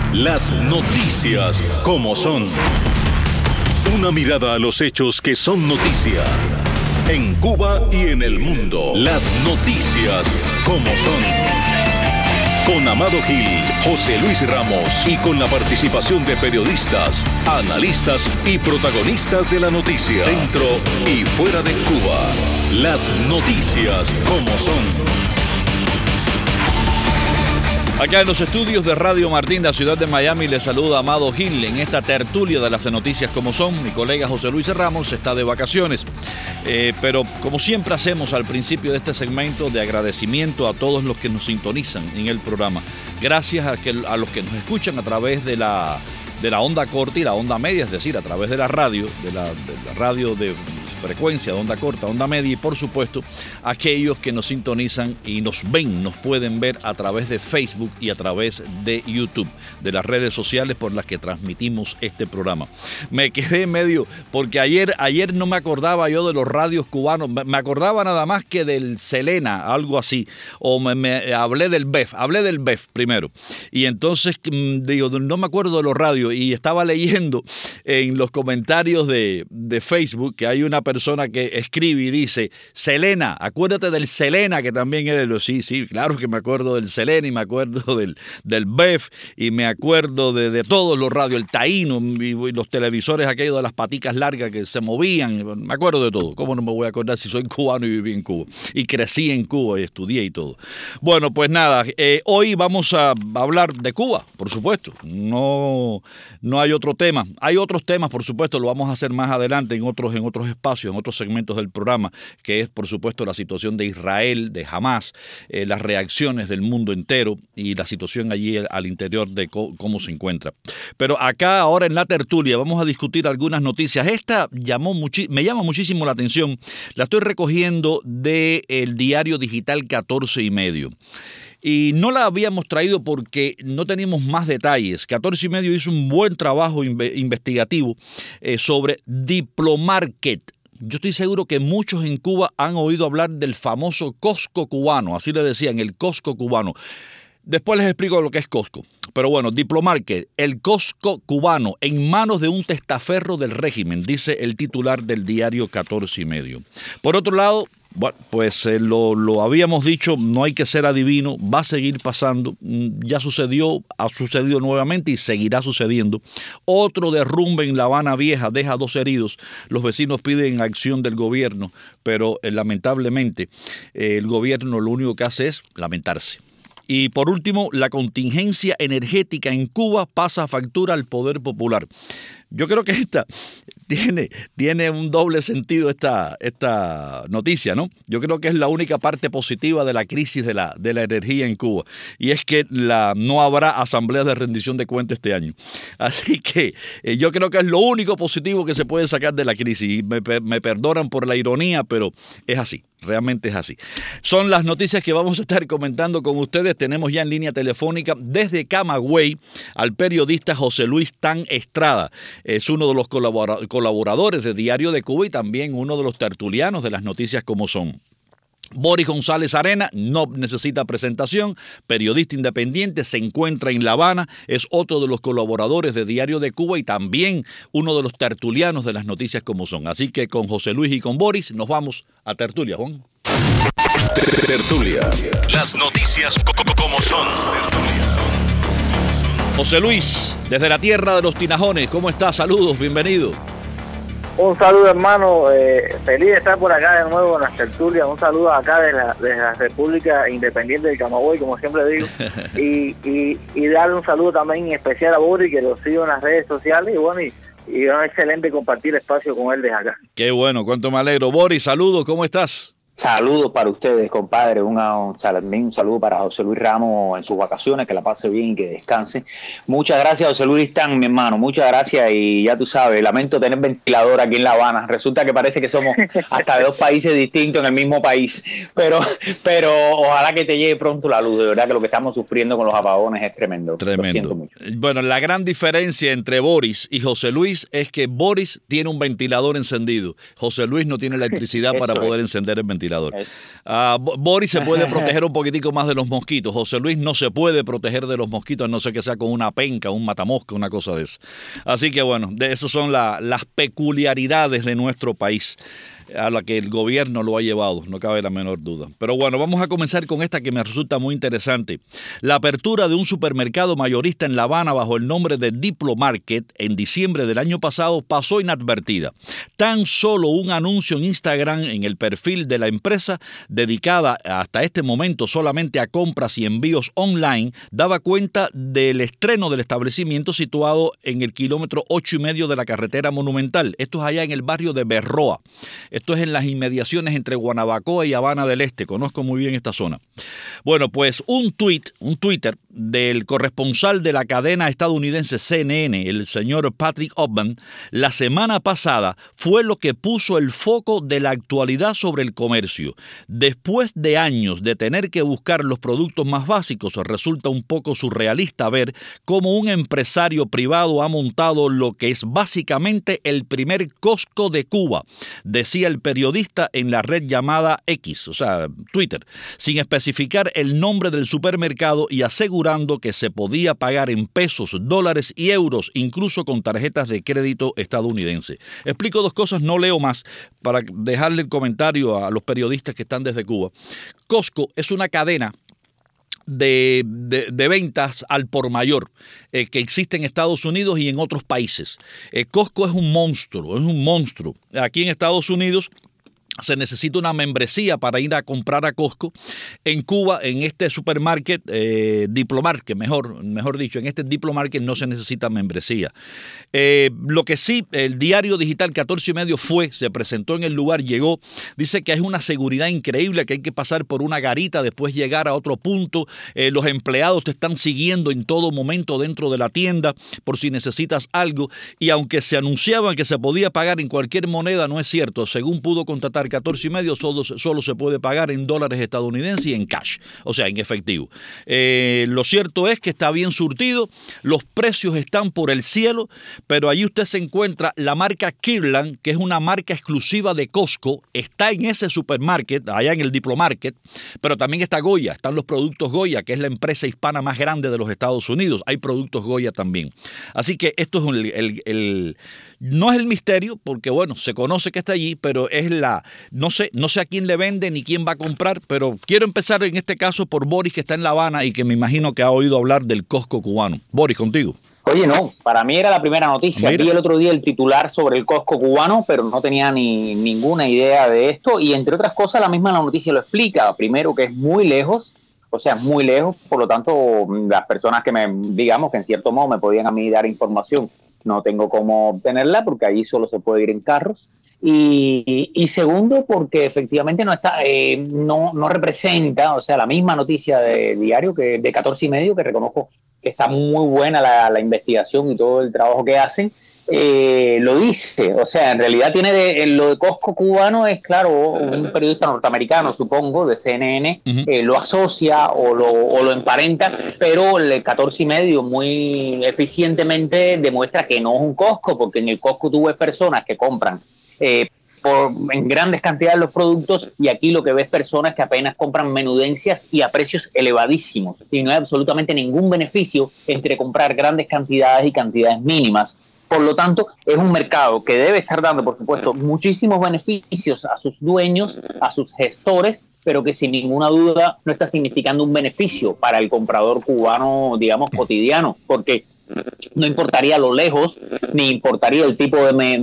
Las noticias como son. Una mirada a los hechos que son noticia. En Cuba y en el mundo. Las noticias como son. Con Amado Gil, José Luis Ramos y con la participación de periodistas, analistas y protagonistas de la noticia. Dentro y fuera de Cuba. Las noticias como son. Acá en los estudios de Radio Martín, la ciudad de Miami, le saluda Amado Gil en esta tertulia de las noticias como son. Mi colega José Luis Ramos está de vacaciones, pero como siempre hacemos al principio de este segmento, de agradecimiento a todos los que nos sintonizan en el programa. Gracias a los que nos escuchan a través de la onda corta y la onda media, es decir, a través de la radio, de la radio de frecuencia, de onda corta, onda media, y por supuesto aquellos que nos sintonizan y nos ven, nos pueden ver a través de Facebook y a través de YouTube, de las redes sociales por las que transmitimos este programa. Me quedé medio, porque ayer no me acordaba yo de los radios cubanos, me acordaba nada más que del Selena, algo así, o me hablé del BEF primero, y entonces digo, no me acuerdo de los radios, y estaba leyendo en los comentarios de Facebook que hay una persona que escribe y dice: Selena, acuérdate del Selena, que también es de los... Sí, claro que me acuerdo del Selena y me acuerdo del BEF y me acuerdo de todos los radios, el Taíno y los televisores aquellos de las paticas largas que se movían, me acuerdo de todo. ¿Cómo no me voy a acordar si soy cubano y viví en Cuba? Y crecí en Cuba y estudié y todo. Bueno, pues nada, hoy vamos a hablar de Cuba, por supuesto. No hay otro tema. Hay otros temas, por supuesto, lo vamos a hacer más adelante en otros espacios, en otros segmentos del programa, que es por supuesto la situación de Israel, de Hamás, las reacciones del mundo entero y la situación allí al interior de cómo se encuentra. Pero acá ahora en la tertulia vamos a discutir algunas noticias. Esta me llama muchísimo la atención. La estoy recogiendo del diario digital 14 y medio. Y no la habíamos traído porque no teníamos más detalles. 14 y medio hizo un buen trabajo investigativo sobre Diplomarket. Yo estoy seguro que muchos en Cuba han oído hablar del famoso Costco cubano, así le decían, el Costco cubano. Después les explico lo que es Costco. Pero bueno, Diplomarket, el Costco cubano, en manos de un testaferro del régimen, dice el titular del diario 14 y medio. Por otro lado, bueno, pues lo habíamos dicho, no hay que ser adivino, va a seguir pasando, ya sucedió, ha sucedido nuevamente y seguirá sucediendo. Otro derrumbe en La Habana Vieja deja 2 heridos. Los vecinos piden acción del gobierno, pero lamentablemente el gobierno lo único que hace es lamentarse. Y por último, la contingencia energética en Cuba pasa factura al poder popular. Yo creo que esta tiene un doble sentido esta noticia, ¿no? Yo creo que es la única parte positiva de la crisis de la energía en Cuba. Y es que no habrá asambleas de rendición de cuentas este año. Así que yo creo que es lo único positivo que se puede sacar de la crisis. Y me perdonan por la ironía, pero es así. Realmente es así. Son las noticias que vamos a estar comentando con ustedes. Tenemos ya en línea telefónica desde Camagüey al periodista José Luis Tan Estrada. Es uno de los colaboradores de Diario de Cuba y también uno de los tertulianos de las noticias como son. Boris González Arena no necesita presentación, periodista independiente, se encuentra en La Habana, es otro de los colaboradores de Diario de Cuba y también uno de los tertulianos de las noticias como son. Así que con José Luis y con Boris nos vamos a tertulia, Juan. Tertulia. Las noticias como son. José Luis, desde la tierra de los Tinajones, ¿cómo estás? Saludos, bienvenido. Un saludo, hermano, feliz de estar por acá de nuevo en las tertulias. Un saludo acá de la República Independiente de Camagüey, como siempre digo, y darle un saludo también especial a Boris, que lo sigo en las redes sociales, y bueno, y es excelente compartir espacio con él desde acá. Qué bueno, cuánto me alegro. Boris, saludos, ¿cómo estás? Saludos para ustedes, compadre. Un saludo para José Luis Ramos en sus vacaciones, que la pase bien y que descanse. Muchas gracias, José Luis Tan, mi hermano. Muchas gracias. Y ya tú sabes, lamento tener ventilador aquí en La Habana. Resulta que parece que somos hasta de 2 países distintos en el mismo país. Pero ojalá que te llegue pronto la luz. De verdad que lo que estamos sufriendo con los apagones es tremendo. Tremendo. Lo siento mucho. Bueno, la gran diferencia entre Boris y José Luis es que Boris tiene un ventilador encendido. José Luis no tiene electricidad para poder encender el ventilador. ventilador. Boris se puede proteger un poquitico más de los mosquitos. José Luis no se puede proteger de los mosquitos, a no ser que sea con una penca, un matamosca, una cosa de eso. Así que bueno, de eso son las peculiaridades de nuestro país, a la que el gobierno lo ha llevado, no cabe la menor duda. Pero bueno, vamos a comenzar con esta que me resulta muy interesante. La apertura de un supermercado mayorista en La Habana bajo el nombre de Diplomarket en diciembre del año pasado pasó inadvertida. Tan solo un anuncio en Instagram en el perfil de la empresa, dedicada hasta este momento solamente a compras y envíos online, daba cuenta del estreno del establecimiento situado en el kilómetro 8,5 de la carretera Monumental. Esto es allá en el barrio de Berroa. Esto es en las inmediaciones entre Guanabacoa y Habana del Este. Conozco muy bien esta zona. Bueno, pues un Twitter del corresponsal de la cadena estadounidense CNN, el señor Patrick Obman, la semana pasada fue lo que puso el foco de la actualidad sobre el comercio. Después de años de tener que buscar los productos más básicos, resulta un poco surrealista ver cómo un empresario privado ha montado lo que es básicamente el primer Costco de Cuba, decía el periodista en la red llamada X, o sea, Twitter, sin especificar el nombre del supermercado y asegurando que se podía pagar en pesos, dólares y euros, incluso con tarjetas de crédito estadounidense. Explico dos cosas, no leo más, para dejarle el comentario a los periodistas que están desde Cuba. Costco es una cadena de ventas al por mayor que existe en Estados Unidos y en otros países. Costco es un monstruo. Aquí en Estados Unidos se necesita una membresía para ir a comprar a Costco. En Cuba, en este supermarket, Diplomarket, mejor dicho, en este Diplomarket no se necesita membresía. Lo que sí, el diario digital 14 y medio se presentó en el lugar, llegó, dice que es una seguridad increíble, que hay que pasar por una garita, después llegar a otro punto. Los empleados te están siguiendo en todo momento dentro de la tienda por si necesitas algo. Y aunque se anunciaba que se podía pagar en cualquier moneda, no es cierto. Según pudo constatar 14 y medio, solo se puede pagar en dólares estadounidenses y en cash, o sea, en efectivo. Lo cierto es que está bien surtido, los precios están por el cielo, pero allí usted se encuentra la marca Kirkland, que es una marca exclusiva de Costco, está en ese supermarket, allá en el Diplomarket, pero también está Goya, están los productos Goya, que es la empresa hispana más grande de los Estados Unidos, hay productos Goya también. Así que esto es no es el misterio, porque bueno, se conoce que está allí, pero es no sé a quién le vende ni quién va a comprar, pero quiero empezar en este caso por Boris, que está en La Habana y que me imagino que ha oído hablar del Costco cubano. Boris, contigo. Oye, no, para mí era la primera noticia. Mira. Vi el otro día el titular sobre el Costco cubano, pero no tenía ninguna idea de esto. Y entre otras cosas, la noticia lo explica. Primero, que es muy lejos, por lo tanto, las personas que digamos que en cierto modo me podían a mí dar información, no tengo cómo obtenerla porque allí solo se puede ir en carros. Y segundo, porque efectivamente no representa, o sea, la misma noticia de diario que de 14 y medio, que reconozco que está muy buena la investigación y todo el trabajo que hacen, lo dice. O sea, en realidad lo de Costco cubano es, claro, un periodista norteamericano, supongo, de CNN, lo asocia o lo emparenta, pero el 14 y medio muy eficientemente demuestra que no es un Costco, porque en el Costco tú ves personas que compran en grandes cantidades los productos, y aquí lo que ves personas que apenas compran menudencias y a precios elevadísimos, y no hay absolutamente ningún beneficio entre comprar grandes cantidades y cantidades mínimas. Por lo tanto, es un mercado que debe estar dando, por supuesto, muchísimos beneficios a sus dueños, a sus gestores, pero que sin ninguna duda no está significando un beneficio para el comprador cubano, digamos, cotidiano, porque no importaría lo lejos, ni importaría el tipo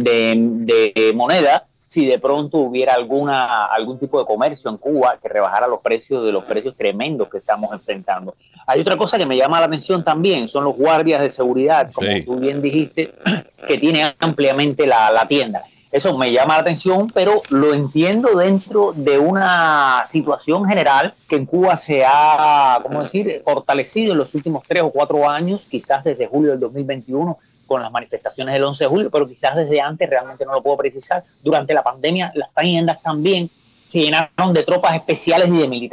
de moneda, si de pronto hubiera algún tipo de comercio en Cuba que rebajara los precios tremendos que estamos enfrentando. Hay otra cosa que me llama la atención también, son los guardias de seguridad, como tú bien dijiste, que tiene ampliamente la tienda. Eso me llama la atención, pero lo entiendo dentro de una situación general que en Cuba se ha, fortalecido en los últimos 3 o 4 años, quizás desde julio del 2021, con las manifestaciones del 11 de julio, pero quizás desde antes, realmente no lo puedo precisar. Durante la pandemia, las tiendas también se llenaron de tropas especiales y de militares.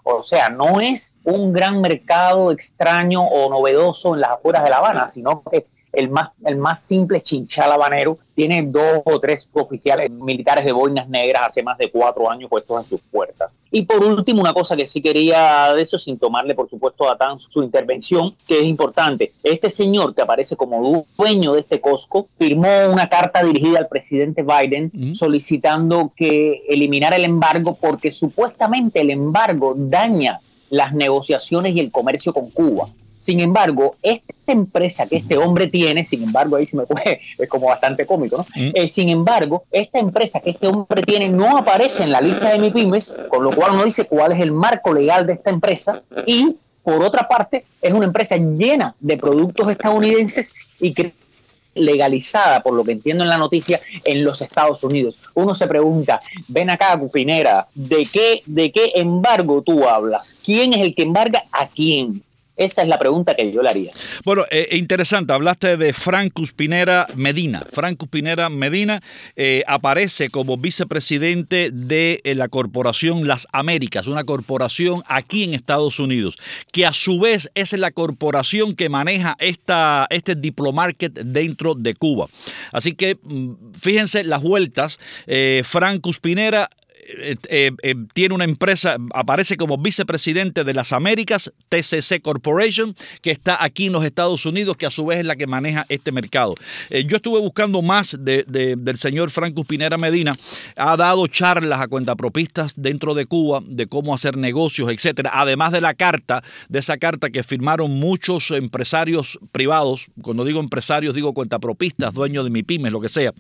O sea, no es un gran mercado extraño o novedoso en las afueras de La Habana, sino que el más simple chinchal habanero tiene 2 o 3 oficiales militares de boinas negras hace más de 4 años puestos en sus puertas. Y por último, una cosa que sí quería de eso, sin tomarle por supuesto a Tan su intervención, que es importante. Este señor que aparece como dueño de este Costco firmó una carta dirigida al presidente Biden solicitando que eliminara el embargo porque supuestamente el embargo daña las negociaciones y el comercio con Cuba. Sin embargo, esta empresa que este hombre tiene, sin embargo, ahí se me fue, es como bastante cómico, ¿no? Sin embargo, esta empresa que este hombre tiene no aparece en la lista de MIPYMES, con lo cual no dice cuál es el marco legal de esta empresa y, por otra parte, es una empresa llena de productos estadounidenses y que legalizada, por lo que entiendo en la noticia, en los Estados Unidos. Uno se pregunta, ven acá, Pinera, ¿de qué embargo tú hablas? ¿Quién es el que embarga a quién? Esa es la pregunta que yo le haría. Bueno, interesante, hablaste de Francus Pinera Medina. Francus Pinera Medina aparece como vicepresidente de la corporación Las Américas, una corporación aquí en Estados Unidos, que a su vez es la corporación que maneja este Diplomarket dentro de Cuba. Así que fíjense las vueltas. Francus Pinera tiene una empresa, aparece como vicepresidente de las Américas, TCC Corporation, que está aquí en los Estados Unidos, que a su vez es la que maneja este mercado. Yo estuve buscando más del señor Francus Pinera Medina. Ha dado charlas a cuentapropistas dentro de Cuba de cómo hacer negocios, etcétera. Además de esa carta que firmaron muchos empresarios privados. Cuando digo empresarios, digo cuentapropistas, dueños de MIPYMES, lo que sea.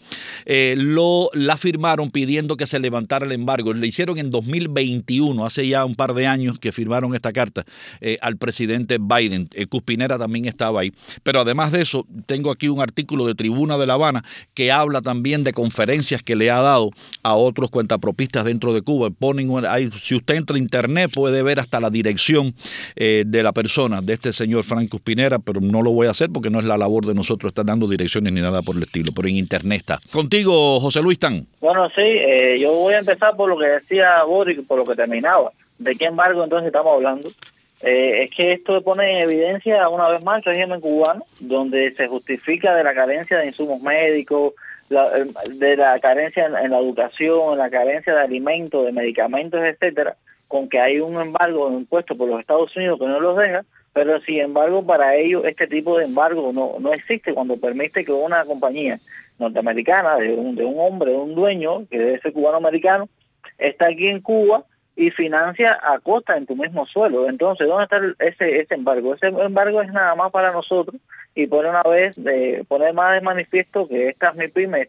La firmaron pidiendo que se levantara el embargo. Le hicieron en 2021, hace ya un par de años que firmaron esta carta al presidente Biden. Cuspinera también estaba ahí. Pero además de eso, tengo aquí un artículo de Tribuna de La Habana que habla también de conferencias que le ha dado a otros cuentapropistas dentro de Cuba. Si usted entra a internet puede ver hasta la dirección de la persona, de este señor Francus Pinera, pero no lo voy a hacer porque no es la labor de nosotros estar dando direcciones ni nada por el estilo, pero en internet está. Contigo, José Luis Tan. Bueno, sí, yo voy a empezar por lo que decía Boris, por lo que terminaba. ¿De qué embargo entonces estamos hablando? Es que esto pone en evidencia una vez más el régimen cubano, donde se justifica de la carencia de insumos médicos, de la carencia en la educación, la carencia de alimentos, de medicamentos, etcétera, con que hay un embargo impuesto por los Estados Unidos que no los deja, pero sin embargo para ellos este tipo de embargo no existe cuando permite que una compañía norteamericana, de un hombre, de un dueño, que debe ser cubano-americano, está aquí en Cuba y financia a costa en tu mismo suelo. Entonces, ¿dónde está ese embargo? Ese embargo es nada más para nosotros y por una vez poner más de manifiesto que estas MIPYMES,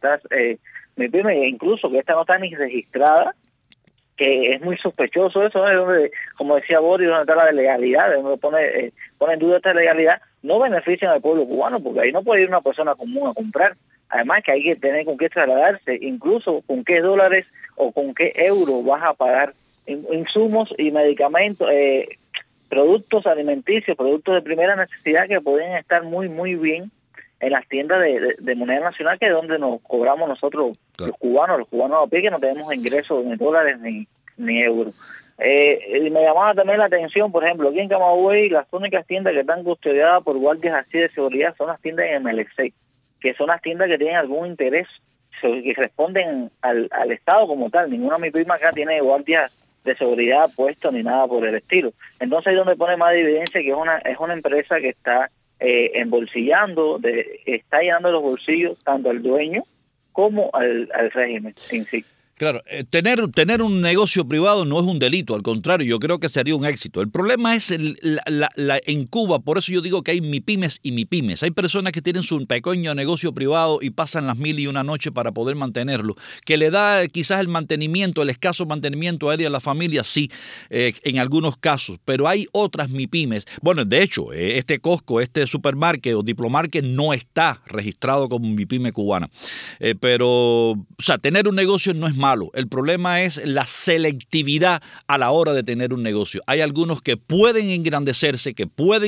incluso que esta no está ni registrada, que es muy sospechoso eso, ¿no? Donde, como decía Boris, donde está la legalidad, donde pone en duda esta legalidad, no benefician al pueblo cubano, porque ahí no puede ir una persona común a comprar. Además que hay que tener con qué trasladarse, incluso con qué dólares o con qué euros vas a pagar insumos y medicamentos, productos alimenticios, productos de primera necesidad que pueden estar muy, muy bien en las tiendas de moneda nacional, que es donde nos cobramos nosotros, claro, los cubanos a pie, que no tenemos ingresos ni dólares ni euros. Y me llamaba también la atención, por ejemplo, aquí en Camagüey, las únicas tiendas que están custodiadas por guardias así de seguridad son las tiendas en MLC, que son las tiendas que tienen algún interés, que responden al Estado como tal. Ninguna MIPYME acá tiene guardias de seguridad puestos ni nada por el estilo. Entonces ahí donde pone más de evidencia que es una empresa que está embolsillando, está llenando los bolsillos tanto al dueño como al régimen en sí. Claro, tener un negocio privado no es un delito, al contrario, yo creo que sería un éxito. El problema es en Cuba, por eso yo digo que hay MIPYMES y MIPYMES. Hay personas que tienen su pequeño negocio privado y pasan las 1001 noches para poder mantenerlo, que le da quizás el escaso mantenimiento aéreo a la familia, sí, en algunos casos, pero hay otras MIPYMES. Bueno, de hecho, este Costco, este supermarket o Diplomarket no está registrado como MIPYME cubana, pero, o sea, tener un negocio no es malo. El problema es la selectividad a la hora de tener un negocio. Hay algunos que pueden engrandecerse, que pueden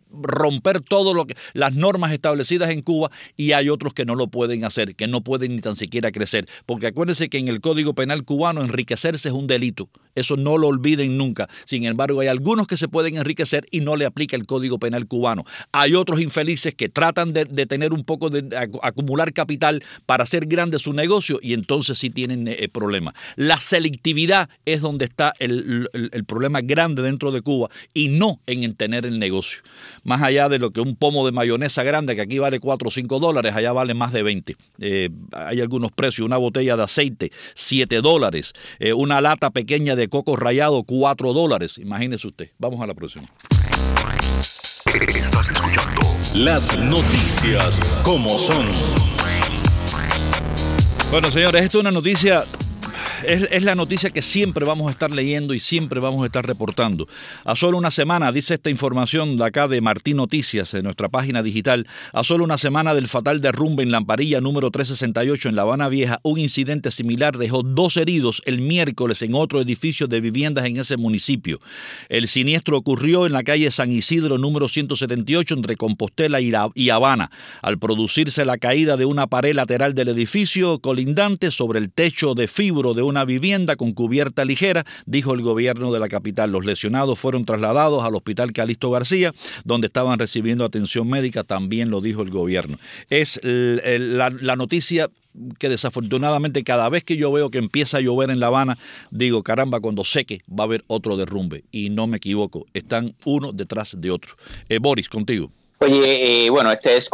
romper las normas establecidas en Cuba, y hay otros que no lo pueden hacer, que no pueden ni tan siquiera crecer. Porque acuérdense que en el Código Penal cubano enriquecerse es un delito. Eso no lo olviden nunca. Sin embargo, hay algunos que se pueden enriquecer y no le aplica el Código Penal cubano. Hay otros infelices que tratan de tener un poco de acumular capital para hacer grande su negocio, y entonces sí tienen problemas. La selectividad es donde está el problema grande dentro de Cuba, y no en el tener el negocio. Más allá de lo que un pomo de mayonesa grande, que aquí vale 4 o 5 dólares, allá vale más de 20. Hay algunos precios. Una botella de aceite, $7. Una lata pequeña de coco rallado, $4. Imagínese usted. Vamos a la próxima. Estás escuchando las noticias como son. Bueno, señores, esto es una noticia. Es la noticia que siempre vamos a estar leyendo y siempre vamos a estar reportando. A solo una semana, dice esta información de acá de Martín Noticias, en nuestra página digital, a solo una semana del fatal derrumbe en Lamparilla número 368 en La Habana Vieja, un incidente similar dejó 2 heridos el miércoles en otro edificio de viviendas en ese municipio. El siniestro ocurrió en la calle San Isidro número 178 entre Compostela y Habana, al producirse la caída de una pared lateral del edificio colindante sobre el techo de fibro de una vivienda con cubierta ligera, dijo el gobierno de la capital. Los lesionados fueron trasladados al Hospital Calixto García, donde estaban recibiendo atención médica, también lo dijo el gobierno. Es la noticia que desafortunadamente cada vez que yo veo que empieza a llover en La Habana, digo, caramba, cuando seque va a haber otro derrumbe. Y no me equivoco, están uno detrás de otro. Boris, contigo. Oye, bueno,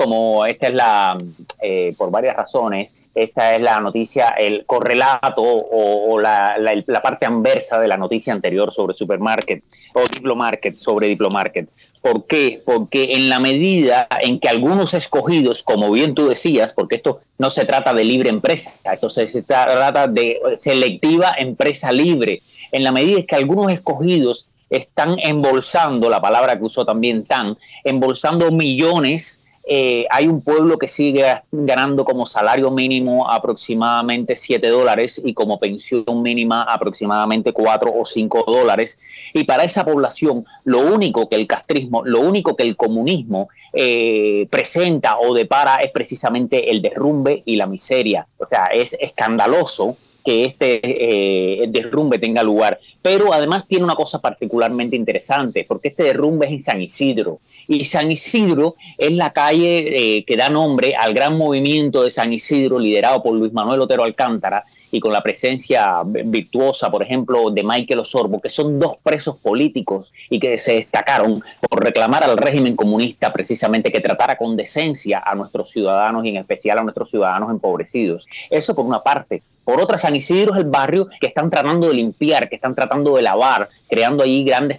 por varias razones, esta es la noticia, el correlato o la parte anversa de la noticia anterior sobre Supermarket o Diplomarket, sobre Diplomarket. ¿Por qué? Porque en la medida en que algunos escogidos, como bien tú decías, porque esto no se trata de libre empresa, esto se trata de selectiva empresa libre, en la medida en que algunos escogidos están embolsando, la palabra que usó también embolsando millones. Hay un pueblo que sigue ganando como salario mínimo aproximadamente $7 y como pensión mínima aproximadamente $4 o $5. Y para esa población, lo único que el castrismo, lo único que el comunismo presenta o depara es precisamente el derrumbe y la miseria. O sea, es escandaloso que este derrumbe tenga lugar. Pero además tiene una cosa particularmente interesante, porque este derrumbe es en San Isidro. Y San Isidro es la calle que da nombre al gran movimiento de San Isidro, liderado por Luis Manuel Otero Alcántara, y con la presencia virtuosa, por ejemplo, de Michael Osorbo, que son 2 presos políticos y que se destacaron por reclamar al régimen comunista precisamente que tratara con decencia a nuestros ciudadanos y en especial a nuestros ciudadanos empobrecidos. Eso por una parte. Por otra, San Isidro es el barrio que están tratando de limpiar, que están tratando de lavar, creando allí grandes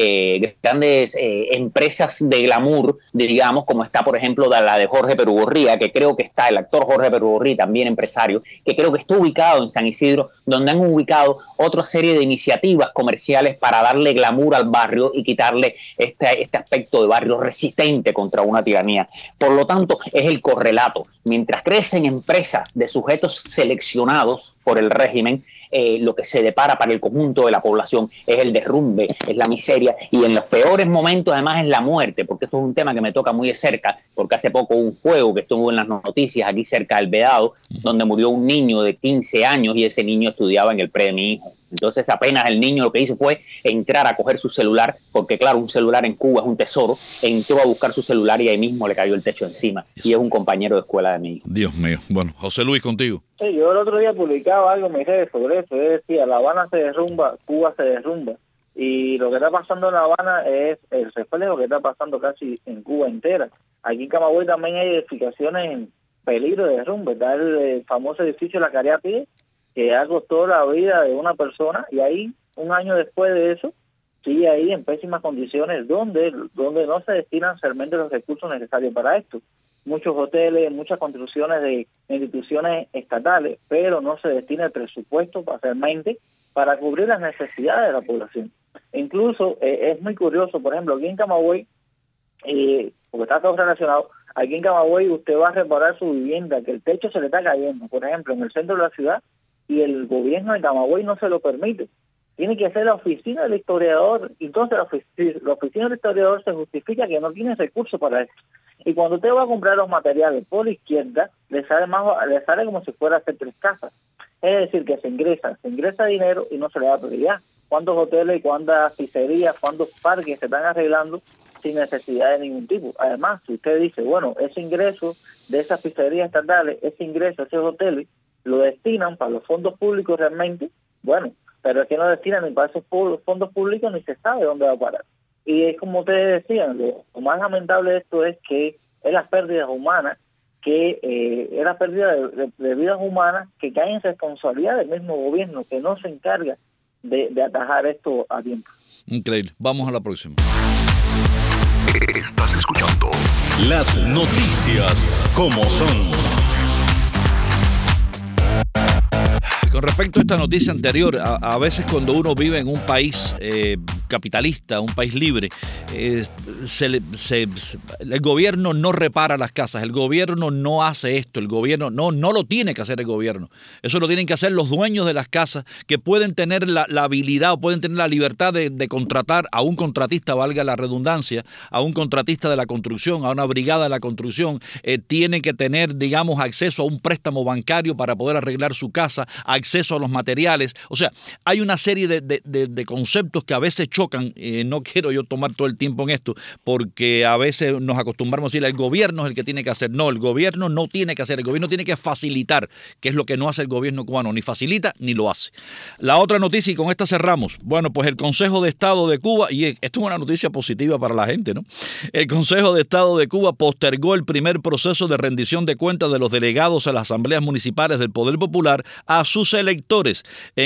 empresas de glamour, digamos, como está, por ejemplo, la de Jorge Perugorría, que creo que está, el actor Jorge Perugorría, también empresario, que creo que está ubicado en San Isidro, donde han ubicado otra serie de iniciativas comerciales para darle glamour al barrio y quitarle este aspecto de barrio resistente contra una tiranía. Por lo tanto, es el correlato. Mientras crecen empresas de sujetos seleccionados por el régimen, lo que se depara para el conjunto de la población es el derrumbe, es la miseria, y en los peores momentos además es la muerte, porque esto es un tema que me toca muy de cerca, porque hace poco hubo un fuego que estuvo en las noticias aquí cerca del Vedado, donde murió un niño de 15 años y ese niño estudiaba en el pre de mi hijo. Entonces apenas el niño lo que hizo fue entrar a coger su celular, porque claro, un celular en Cuba es un tesoro, entró a buscar su celular y ahí mismo le cayó el techo encima. Y es un compañero de escuela de mi hijo. Dios mío. Bueno, José Luis, contigo. Sí, yo el otro día publicaba algo en mis redes sobre eso. Yo decía, La Habana se derrumba, Cuba se derrumba. Y lo que está pasando en La Habana es el reflejo de lo que está pasando casi en Cuba entera. Aquí en Camagüey también hay edificaciones en peligro de derrumbe. Está el famoso edificio La Cariápide, que ha costado la vida de una persona, y ahí, un año después de eso, sigue ahí en pésimas condiciones, donde no se destinan realmente los recursos necesarios para esto. Muchos hoteles, muchas construcciones de instituciones estatales, pero no se destina el presupuesto realmente para cubrir las necesidades de la población. Incluso es muy curioso, por ejemplo, aquí en Camagüey, porque está todo relacionado, aquí en Camagüey usted va a reparar su vivienda, que el techo se le está cayendo, por ejemplo, en el centro de la ciudad, y el gobierno de Camagüey no se lo permite. tiene que ser la oficina del historiador. Entonces la oficina del historiador se justifica que no tiene recursos para esto. Y cuando usted va a comprar los materiales por la izquierda, le sale como si fuera a hacer 3 casas. Es decir, que se ingresa dinero y no se le da prioridad. ¿Cuántos hoteles y cuántas pizzerías, cuántos parques se están arreglando sin necesidad de ningún tipo? Además, si usted dice, bueno, ese ingreso de esas pizzerías estatales, ese ingreso a esos hoteles, lo destinan para los fondos públicos realmente, bueno, pero es que no destinan ni para esos fondos públicos ni se sabe dónde va a parar. Y es como ustedes decían, lo más lamentable de esto es que es las pérdidas humanas, que es la pérdida de vidas humanas que caen en responsabilidad del mismo gobierno, que no se encarga de atajar esto a tiempo. Increíble. Vamos a la próxima. Estás escuchando las noticias como son. Con respecto a esta noticia anterior, a veces cuando uno vive en un país capitalista, un país libre, el gobierno no repara las casas, el gobierno no hace esto, el gobierno no lo tiene que hacer el gobierno. Eso lo tienen que hacer los dueños de las casas, que pueden tener la habilidad o pueden tener la libertad de contratar a un contratista, valga la redundancia, a un contratista de la construcción, a una brigada de la construcción. Tienen que tener, digamos, acceso a un préstamo bancario para poder arreglar su casa, acceso a los materiales. O sea, hay una serie de conceptos que a veces chocan. No quiero yo tomar todo el tiempo en esto, porque a veces nos acostumbramos a decir el gobierno es el que tiene que hacer. No, el gobierno no tiene que hacer, el gobierno tiene que facilitar, que es lo que no hace el gobierno cubano, ni facilita ni lo hace. La otra noticia, y con esta cerramos, bueno, pues el Consejo de Estado de Cuba, y esto es una noticia positiva para la gente, ¿no? El Consejo de Estado de Cuba postergó el primer proceso de rendición de cuentas de los delegados a las asambleas municipales del Poder Popular a sus electores.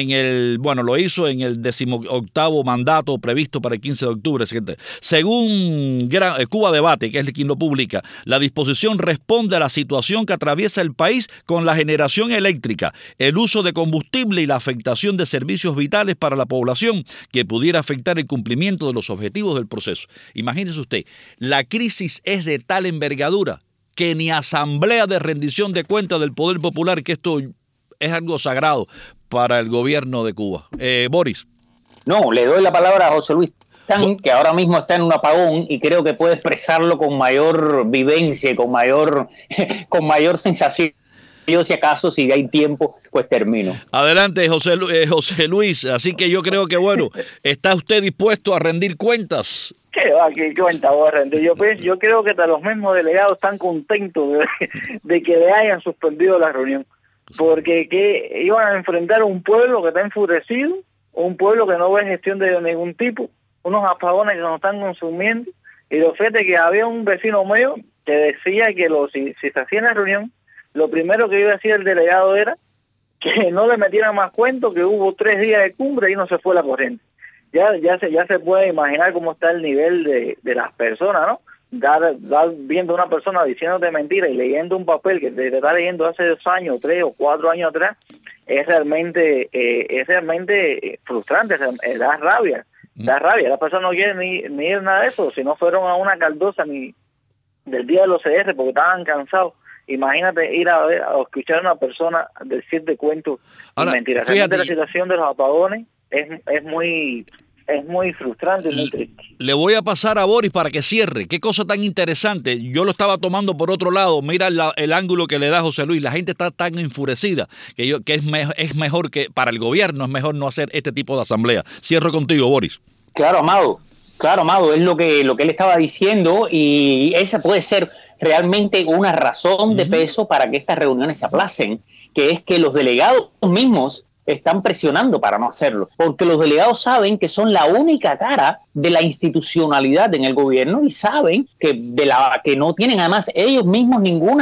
Lo hizo en el 18º mandato previsto para el 15 de octubre. Según Cuba Debate, que es quien lo publica, la disposición responde a la situación que atraviesa el país con la generación eléctrica, el uso de combustible y la afectación de servicios vitales para la población que pudiera afectar el cumplimiento de los objetivos del proceso. Imagínese usted, la crisis es de tal envergadura que ni asamblea de rendición de cuentas del Poder Popular, que esto es algo sagrado para el gobierno de Cuba. Boris. No, le doy la palabra a José Luis Tan, que ahora mismo está en un apagón y creo que puede expresarlo con mayor vivencia, con mayor sensación. Yo, si acaso, si hay tiempo, pues termino. Adelante, José Luis. Así que yo creo que, bueno, ¿está usted dispuesto a rendir cuentas? ¿Qué cuenta voy a rendir? Yo creo que hasta los mismos delegados están contentos de que le hayan suspendido la reunión, porque que iban a enfrentar a un pueblo que está enfurecido, un pueblo que no ve gestión de ningún tipo, unos apagones que nos están consumiendo, y lo fíjate que había un vecino mío que decía que si se hacía la reunión, lo primero que iba a decir el delegado era que no le metieran más cuento, que hubo 3 días de cumbre y no se fue la corriente. Ya se puede imaginar cómo está el nivel de las personas, ¿no? Dar viendo a una persona diciéndote mentira y leyendo un papel que te está leyendo hace 2 años, 3 o 4 años atrás, es realmente frustrante, da rabia. Las personas no quieren ni ir nada de eso, si no fueron a una caldosa ni del día de los CR porque estaban cansados. Imagínate ir a escuchar a una persona decirte cuentos y mentiras. Realmente la situación de los apagones es muy frustrante y muy triste. Le voy a pasar a Boris para que cierre. Qué cosa tan interesante. Yo lo estaba tomando por otro lado. Mira el ángulo que le da José Luis. La gente está tan enfurecida que es mejor que para el gobierno es mejor no hacer este tipo de asamblea. Cierro contigo, Boris. Claro, Amado, es lo que él estaba diciendo, y esa puede ser realmente una razón de peso para que estas reuniones se aplacen, que es que los delegados mismos están presionando para no hacerlo, porque los delegados saben que son la única cara de la institucionalidad en el gobierno y saben que no tienen además ellos mismos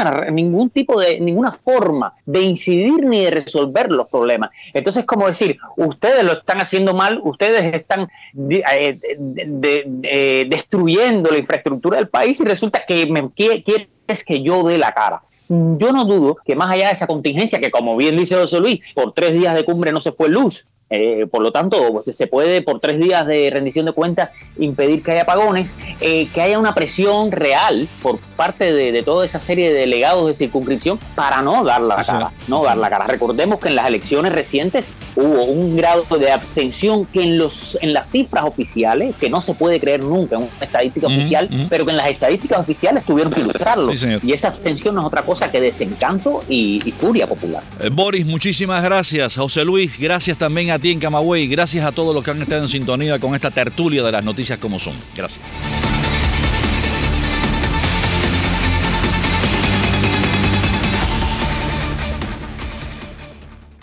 ninguna forma de incidir ni de resolver los problemas. Entonces, como decir, ustedes lo están haciendo mal, ustedes están destruyendo la infraestructura del país y resulta que quieres que yo dé la cara. Yo no dudo que más allá de esa contingencia, que como bien dice José Luis, por 3 días de cumbre no se fue luz Por lo tanto, pues, se puede por 3 días de rendición de cuentas impedir que haya apagones, que haya una presión real por parte de toda esa serie de delegados de circunscripción para no dar la cara, dar la cara. Recordemos que en las elecciones recientes hubo un grado de abstención que en las cifras oficiales, que no se puede creer nunca en una estadística oficial, pero que en las estadísticas oficiales tuvieron que ilustrarlo. Sí, y esa abstención no es otra cosa que desencanto y furia popular. Boris, muchísimas gracias. José Luis, gracias también a ti en Camagüey. Gracias a todos los que han estado en sintonía con esta tertulia de las noticias como son. Gracias.